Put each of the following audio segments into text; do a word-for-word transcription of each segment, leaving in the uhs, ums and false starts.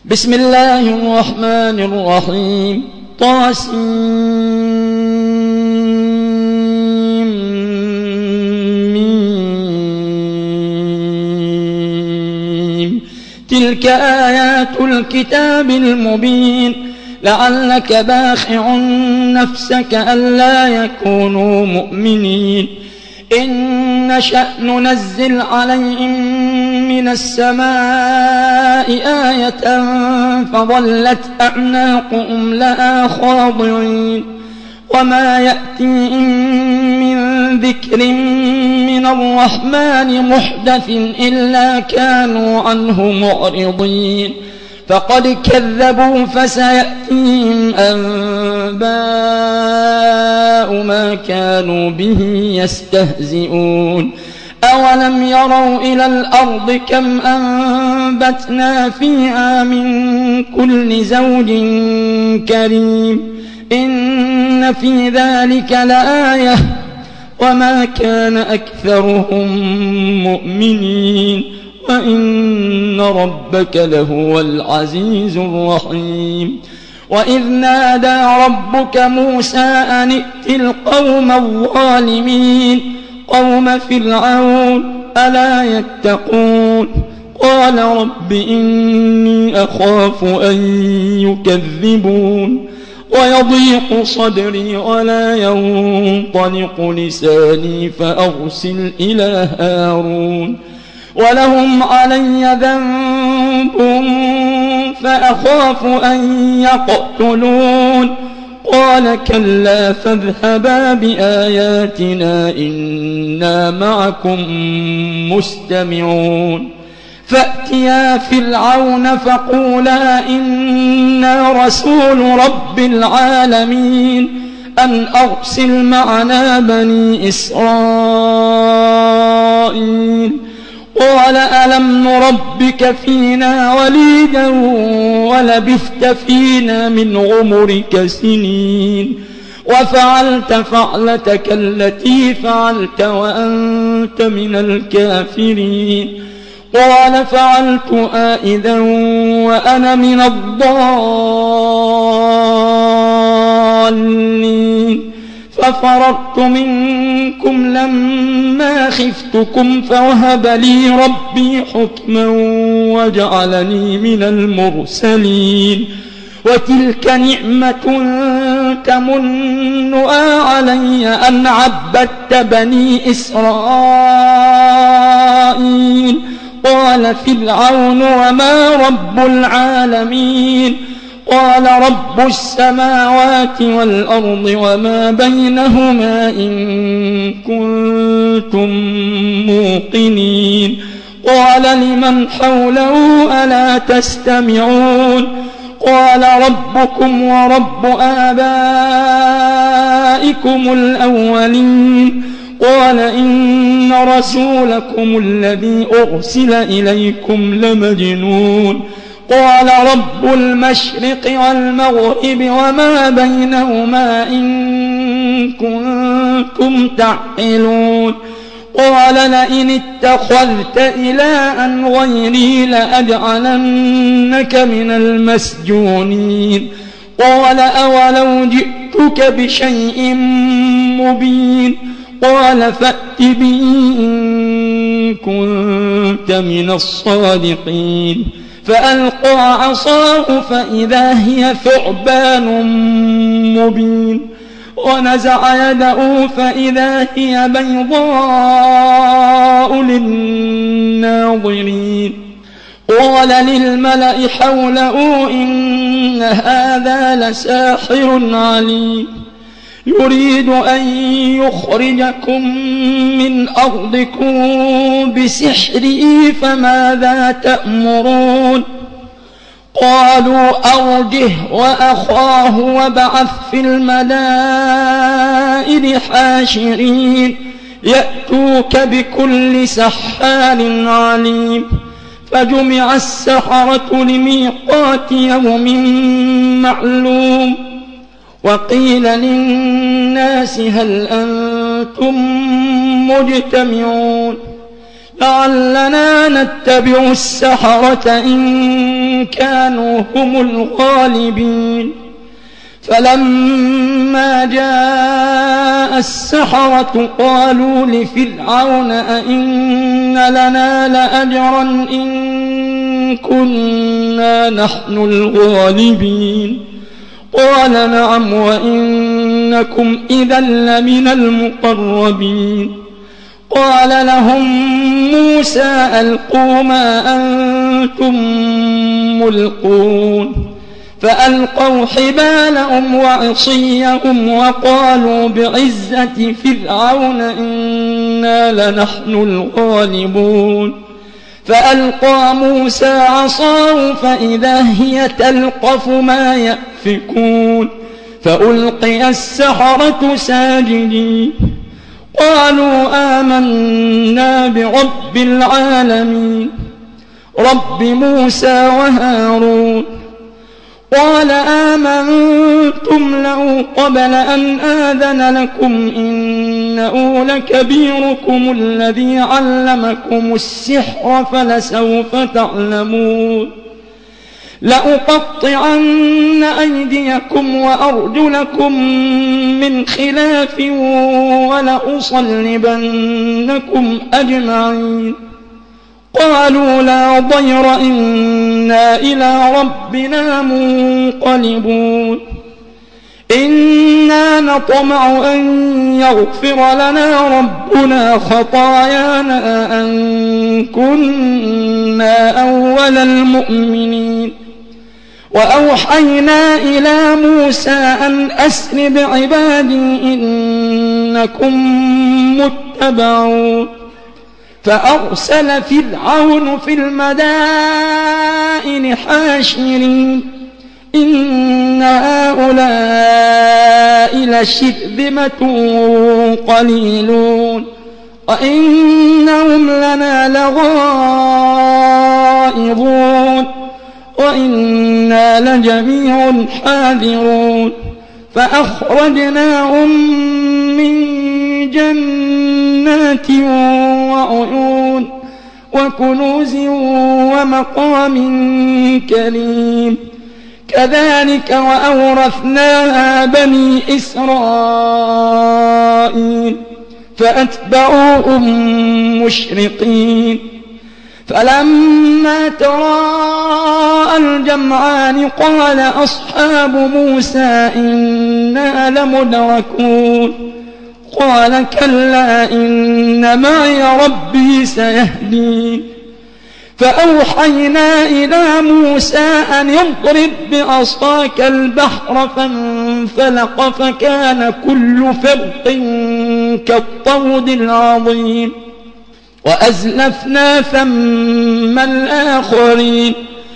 بسم الله الرحمن الرحيم. طاسمين. تلك آيات الكتاب المبين لعلك باخع نفسك ألا يكونوا مؤمنين. إن نشأ ننزل عليهم من السماء آية فظلت أعناقهم لها خاضعين. وما يأتيهم من ذكر من الرحمن محدث إلا كانوا عنه معرضين. فقد كذبوا فسيأتيهم أنباء ما كانوا به يستهزئون. أولم يروا إلى الأرض كم أنبتنا فيها من كل زوج كريم إن في ذلك لآية وما كان أكثرهم مؤمنين وإن ربك لهو العزيز الرحيم. وإذ نادى ربك موسى أن ائت القوم الظالمين قوم فرعون ألا يتقون. قال رب إني أخاف أن يكذبون ويضيق صدري ولا ينطلق لساني فأرسل إلى هارون ولهم علي ذنب فأخاف أن يقتلون. قال كلا فاذهبا بآياتنا إنا معكم مستمعون. فأتيا فرعون فقولا إنا رسول رب العالمين أن أرسل معنا بني إسرائيل. قال ألم نربك فينا وليدا ولبثت فينا من عمرك سنين وفعلت فعلتك التي فعلت وأنت من الكافرين. قال فعلتها إذا وأنا من الضالين ففررت منكم لما خفتكم فوهب لي ربي حكما وجعلني من المرسلين. وتلك نعمة تمنها علي أن عبدت بني إسرائيل. قال فرعون وما رب العالمين. قال رب السماوات والأرض وما بينهما إن كنتم موقنين. قال لمن حوله ألا تستمعون. قال ربكم ورب آبائكم الأولين. قال إن رسولكم الذي أرسل إليكم لمجنون. قال رب المشرق والمغرب وما بينهما إن كنتم تعقلون. قال لئن اتخذت إلها غيري لأجعلنك من المسجونين. قال أولو جئتك بشيء مبين. قال فأت به إن كنت من الصادقين. فألقى عصاه فإذا هي ثعبان مبين ونزع يده فإذا هي بيضاء للناظرين. قال للملأ حوله إن هذا لساحر عليم يريد أن يخرجكم من أرضكم بسحره فماذا تأمرون. قالوا أرجه وأخاه وابعث في المدائن حاشرين يأتوك بكل سحار عليم. فجمع السحرة لميقات يوم معلوم. وقيل للناس هل أنتم مجتمعون. لعلنا نتبع السحرة إن كانوا هم الغالبين. فلما جاء السحرة قالوا لفرعون أئن لنا لأجرا إن كنا نحن الغالبين. قال نعم وإنكم إذا لمن المقربين. قال لهم موسى ألقوا ما أنتم ملقون. فألقوا حبالهم وعصيهم وقالوا بعزة فرعون إنا لنحن الغالبون. فألقى موسى عصاه فإذا هي تلقف ما يأفكون. فألقي السحرة ساجدين قالوا آمنا برب العالمين رب موسى وهارون. قال آمنتم له قبل أن آذن لكم إنه لكبيركم الذي علمكم السحر فلسوف تعلمون. لأقطعن أيديكم وأرجلكم من خلاف ولأصلبنكم أجمعين. قالوا لا ضير إنا إلى ربنا منقلبون. إنا نطمع أن يغفر لنا ربنا خطايانا أن كنا أول المؤمنين. وأوحينا إلى موسى أن أسر بعبادي إنكم متبعون. فأرسل فرعون في المدائن حاشرين إن هؤلاء لشرذمة قليلون وإنهم لنا لغائظون وإنا لجميع حاذرون. فأخرجناهم من جنات وعيون وكنوز ومقام كريم. كذلك وأورثناها بني إسرائيل فأتبعوهم مشرقين. فلما تراءى الجمعان قال أصحاب موسى إنا لمدركون. قال كلا إن معي ربي سيهدين. فأوحينا إلى موسى أن يضرب بعصاك البحر فانفلق فكان كل فرق كالطود العظيم. وأزلفنا ثم الآخرين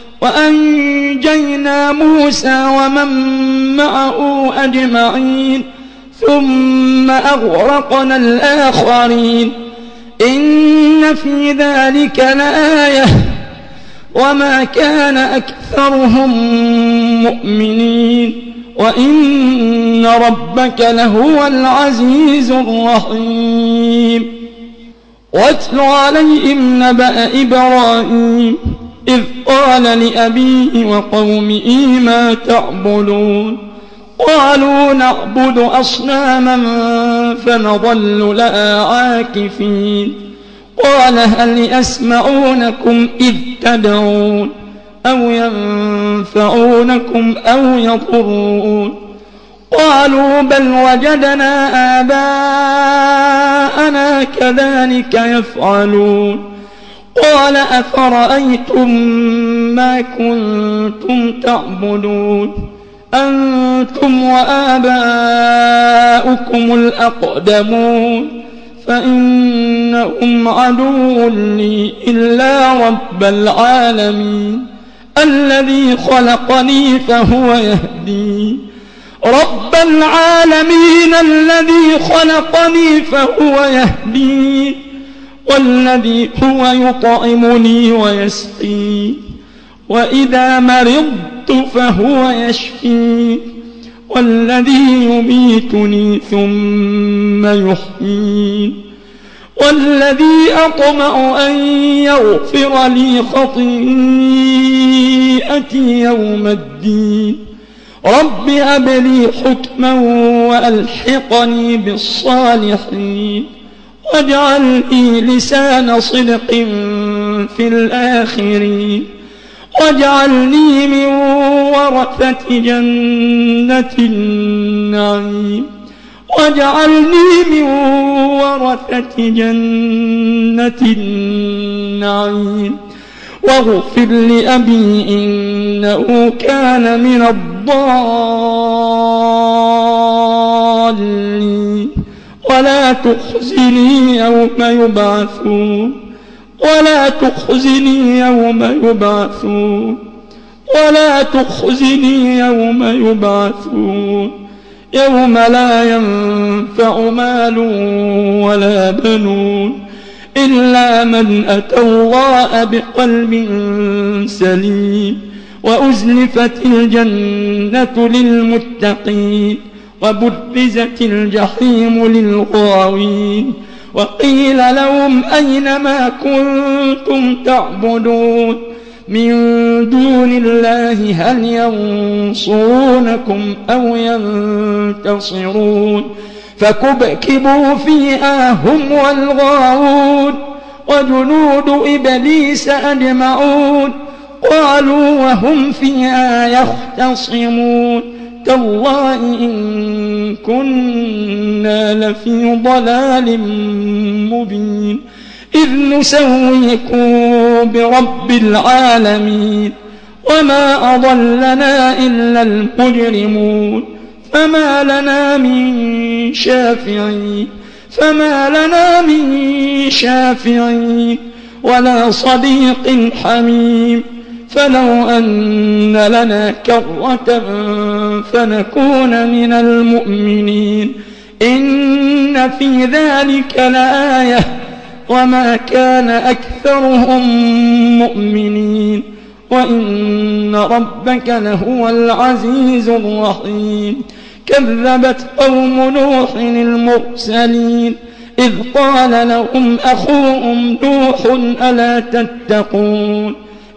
وأنجينا موسى ومن معه أجمعين ثم أغرقنا الآخرين. إن في ذلك لآية وما كان أكثرهم مؤمنين وإن ربك لهو العزيز الرحيم. واتل عليهم نبأ إبراهيم إذ قال لأبيه وقومه ما تعبدون. قالوا نعبد أصناما فنظل لها عاكفين. قال هل يسمعونكم إذ تدعون أو ينفعونكم أو يضرون. قالوا بل وجدنا آباءنا كذلك يفعلون. قال أفرأيتم ما كنتم تعبدون أنتم وآباؤكم الأقدمون فإنهم عدو لي إلا رب العالمين الذي خلقني فهو يهدين. رب العالمين الذي خلقني فهو يهدين والذي هو يطعمني ويسقين وإذا مرضت فهو يشفين والذي يميتني ثم يحيين والذي أطمع أن يغفر لي خطيئتي يوم الدين رب هب لي حكما وألحقني بالصالحين واجعل لي لسان صدق في الآخرين واجعلني من ورثة جنة النعيم واجعلني من ورثة جنة النعيم واغفر لأبي إنه كان من الضالين ولا تخزني يوم يبعثون ولا تخزني يوم يبعثون ولا تخزني يوم يبعثون يوم لا ينفع مال ولا بنون إلا من أتى الله بقلب سليم وأزلفت الجنة للمتقين وبرزت الجحيم للغاوين وقيل لهم أين ما كنتم تعبدون من دون الله هل ينصرونكم أو ينتصرون فكبكبوا فيها هم والغاوون وجنود إبليس أجمعون قالوا وهم فيها يختصمون تالله إن كنا لفي ضلال مبين إذ نسويكم برب العالمين وما أضلنا إلا المجرمون فما لنا من شافعين فما لنا من شافعين ولا صديق حميم فلو أن لنا كرة فنكون من المؤمنين إن في ذلك لآية وما كان أكثرهم مؤمنين وإن ربك لهو العزيز الرحيم كذبت قوم نوح المرسلين إذ قال لهم أخوهم نوح ألا تتقون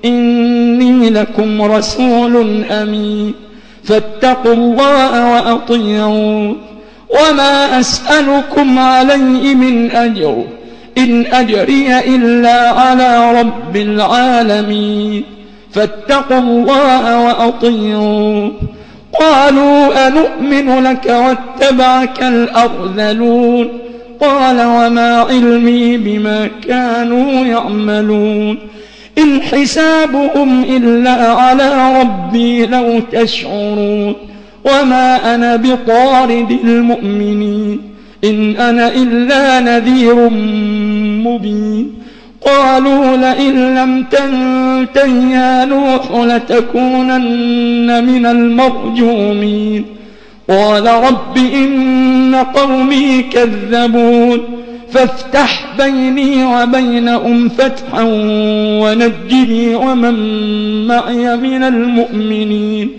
إني لكم رسول أمين فاتقوا الله وأطيعون وما أسألكم عليه من أجر إن أجري إلا على رب العالمين فاتقوا الله وأطيعون قالوا أنؤمن لك واتبعك الأرذلون قال وما علمي بما كانوا يعملون إن حسابهم إلا على ربي لو تشعرون وما أنا بطارد المؤمنين إن أنا إلا نذير مبين قالوا لئن لم تنته يا نوح لتكونن من المرجومين قال رب إن قومي كذبون فافتح بيني وبينهم فتحا ونجني ومن معي من المؤمنين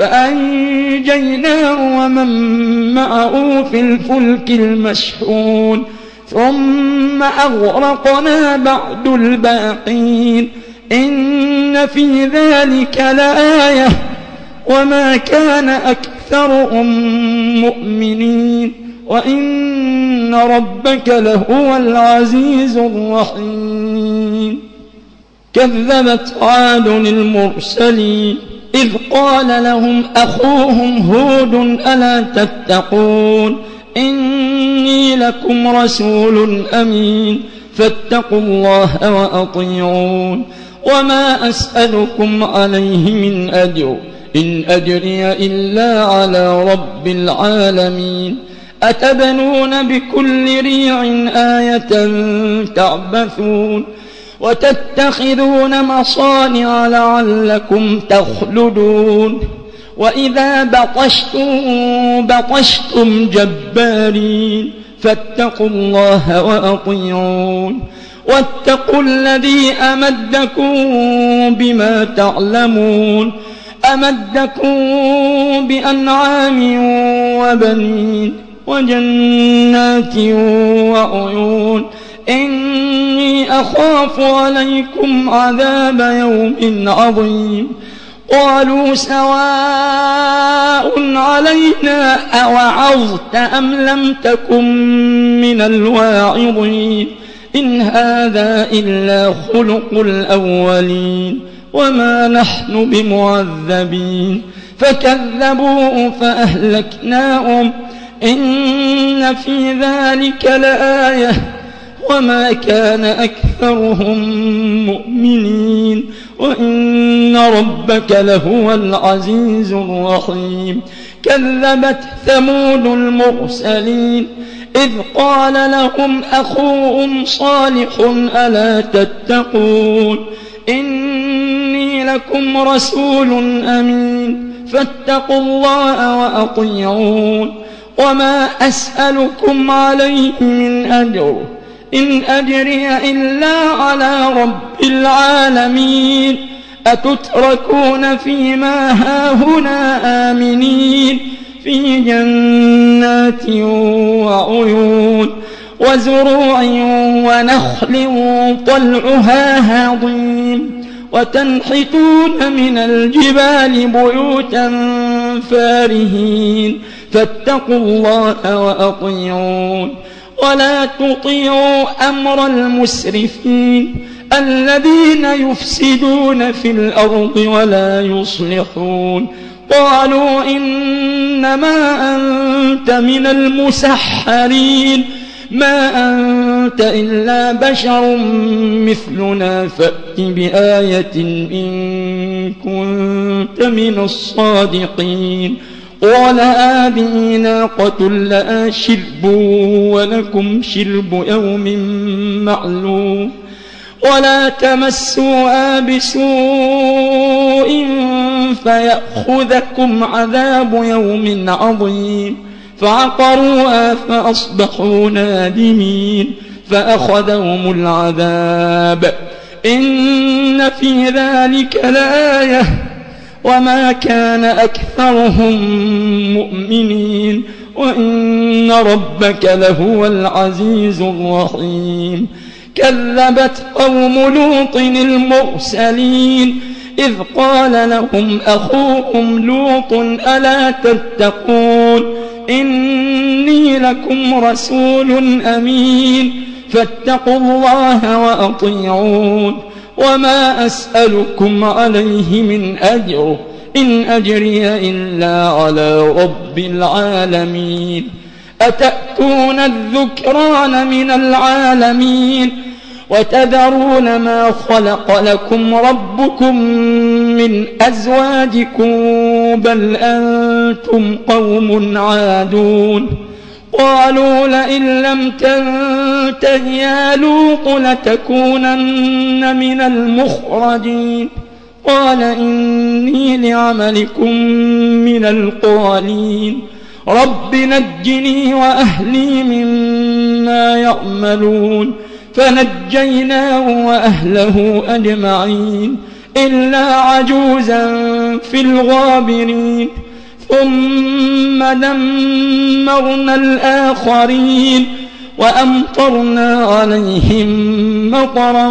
فأنجيناه ومن معه في الفلك المشحون ثم أغرقنا بعد الباقين إن في ذلك لآية وما كان أكثرهم مؤمنين وإن ربك لهو العزيز الرحيم كذبت عاد المرسلين إذ قال لهم أخوهم هود ألا تتقون إني لكم رسول أمين فاتقوا الله وأطيعون وما أسألكم عليه من أجر إن أجري إلا على رب العالمين أتبنون بكل ريع آية تعبثون وتتخذون مصانع لعلكم تخلدون وإذا بطشتم بطشتم جبارين فاتقوا الله وأطيعون واتقوا الذي أمدكم بما تعلمون أمدكم بأنعام وبنين وجنات وعيون إني أخاف عليكم عذاب يوم عظيم قالوا سواء علينا أوعظت أم لم تكن من الواعظين إن هذا إلا خلق الأولين وما نحن بمعذبين فكذبوا فأهلكناهم إن في ذلك لآية وما كان أكثرهم مؤمنين وإن ربك لهو العزيز الرحيم كذبت ثمود المرسلين إذ قال لهم أخوهم صالح ألا تتقون إني لكم رسول أمين فاتقوا الله وأطيعون وما أسألكم عليه من أجر إن أجري إلا على رب العالمين أتتركون فيما هاهنا آمنين في جنات وعيون وزروع ونخل طلعها هضيم وتنحتون من الجبال بيوتا فارهين فاتقوا الله وأطيعون ولا تطيعوا أمر المسرفين الذين يفسدون في الأرض ولا يصلحون قالوا إنما أنت من المسحرين ما أنت إلا بشر مثلنا فأت بآية إن كنت من الصادقين قال هذه ناقة لها شرب ولكم شرب يوم معلوم ولا تمسوها بسوء فيأخذكم عذاب يوم عظيم فعقروها فأصبحوا نادمين فأخذهم العذاب إن في ذلك لآية وما كان أكثرهم مؤمنين وإن ربك لهو العزيز الرحيم كذبت قوم لوط المرسلين إذ قال لهم أخوهم لوط ألا تتقون إني لكم رسول أمين فاتقوا الله وأطيعون وما أسألكم عليه من أجر إن أجري إلا على رب العالمين أتأتون الذكران من العالمين وتذرون ما خلق لكم ربكم من أزواجكم بل أنتم قوم عادون قالوا لئن لم تنته يا لوط لتكونن من المخرجين قال إني لعملكم من القالين رب نجني وأهلي مما يعملون فنجيناه وأهله أجمعين إلا عجوزا في الغابرين ثم دمرنا الآخرين وأمطرنا عليهم مطرا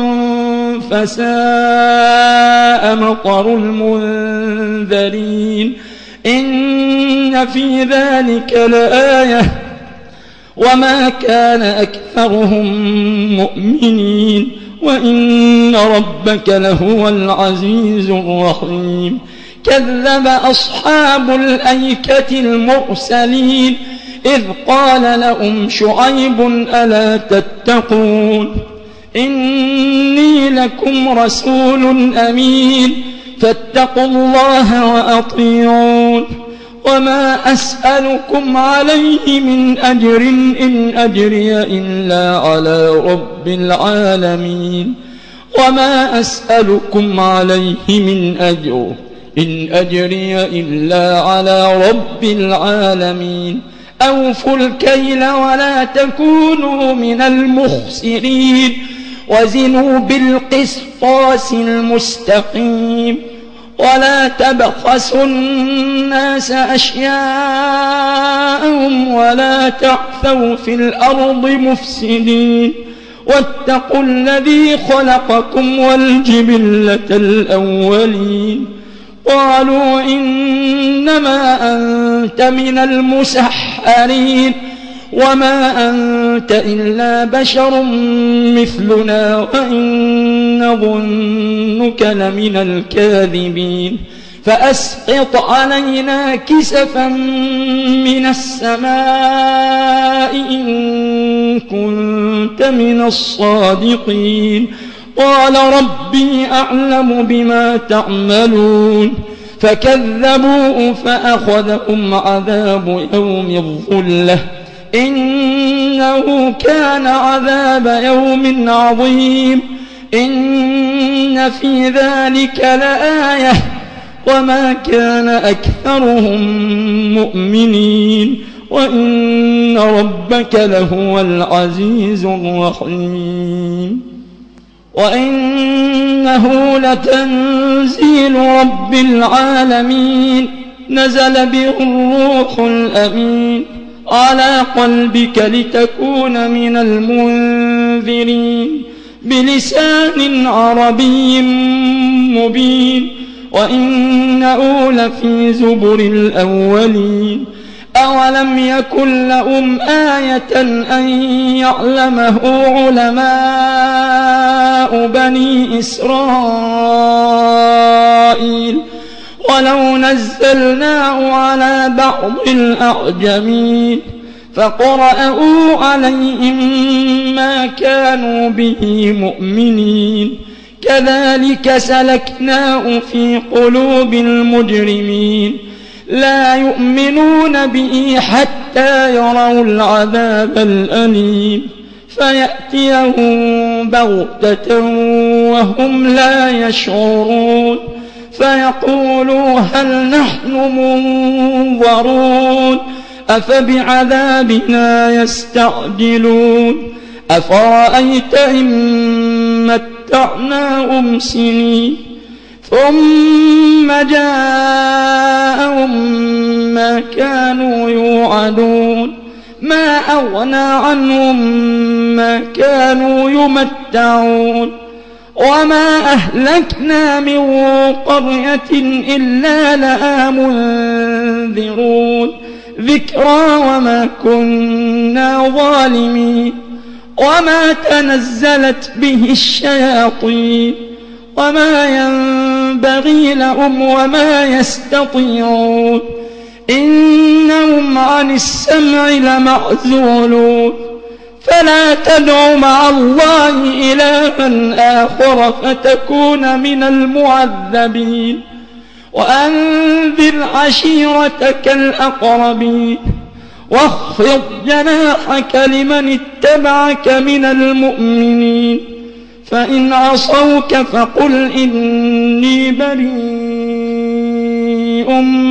فساء مطر المنذرين إن في ذلك لآية وما كان أكثرهم مؤمنين وإن ربك لهو العزيز الرحيم كذب أصحاب الأيكة المرسلين إذ قال لهم شعيب ألا تتقون إني لكم رسول أمين فاتقوا الله وأطيعون وما أسألكم عليه من أجر إن أجري إلا على رب العالمين وما أسألكم عليه من أجر إن أجري إلا على رب العالمين أوفوا الكيل ولا تكونوا من المخسرين وزنوا بالقسطاس المستقيم ولا تبخسوا الناس أشياءهم ولا تعثوا في الأرض مفسدين واتقوا الذي خلقكم والجبلة الأولين قالوا إنما أنت من المسحرين وما أنت إلا بشر مثلنا وإن نظنك لمن الكاذبين فأسقط علينا كسفا من السماء إن كنت من الصادقين قال ربي أعلم بما تعملون فكذبوه فأخذهم عذاب يوم الظلة إنه كان عذاب يوم عظيم إن في ذلك لآية وما كان أكثرهم مؤمنين وإن ربك لهو العزيز الرحيم وإنه لتنزيل رب العالمين نزل به الروح الأمين على قلبك لتكون من المنذرين بلسان عربي مبين وإنه لفي زبر الأولين أولم يكن لهم آية أن يعلمه علماء بني إسرائيل ولو نزلناه على بعض الأعجمين فقرأوا عليهم ما كانوا به مؤمنين كذلك سلكناه في قلوب المجرمين لا يؤمنون به حتى يروا العذاب الأليم فيأتيهم بغتة وهم لا يشعرون فيقولوا هل نحن منظرون أفبعذابنا يستعجلون أفرأيت إن متعناهم سنين ثم جاءهم ما كانوا يوعدون ما أغنى عنهم ما كانوا يمتعون وما أهلكنا من قرية إلا لها منذرون ذكرى وما كنا ظالمين وما تنزلت به الشياطين وما ينبغي لهم وما يستطيعون إنهم عن السمع لمعزولون فلا تدع مع الله إلها آخر فتكون من المعذبين وأنذر عشيرتك الأقربين واخفض جناحك لمن اتبعك من المؤمنين فإن عصوك فقل إني بريء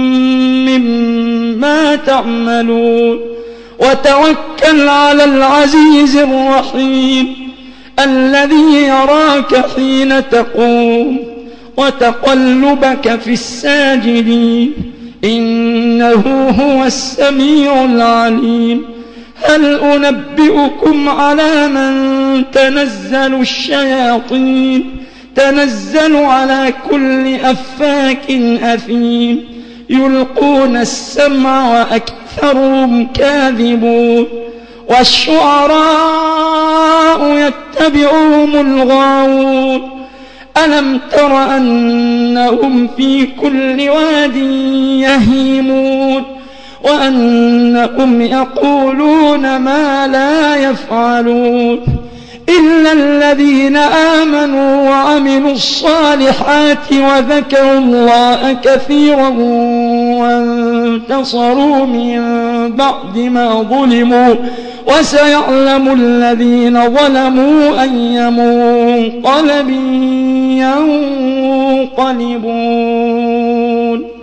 مما تعملون وتوكل على العزيز الرحيم الذي يراك حين تقوم وتقلبك في الساجدين إنه هو السميع العليم هل أنبئكم على من تنزل الشياطين تنزل على كل أفاك أثيم يلقون السمع وأكثرهم كاذبون والشعراء يتبعهم الغاوون ألم تر أنهم في كل واد يهيمون وأنهم يقولون ما لا يفعلون إلا الذين آمنوا وعملوا الصالحات وذكروا الله كثيرا وانتصروا من بعد ما ظلموا وسيعلم الذين ظلموا أي منقلب ينقلبون